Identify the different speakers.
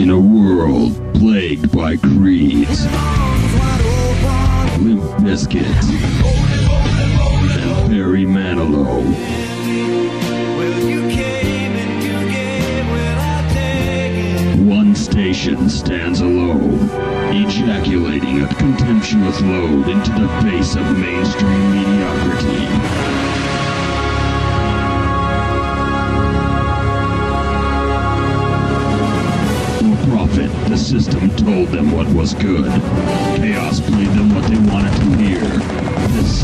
Speaker 1: In a world plagued by creeds, Limp Bizkit, and Barry Manilow, one station stands alone, ejaculating a contemptuous load into the face of mainstream mediocrity. Profit, the system told them what was good. Chaos played them what they wanted to hear. The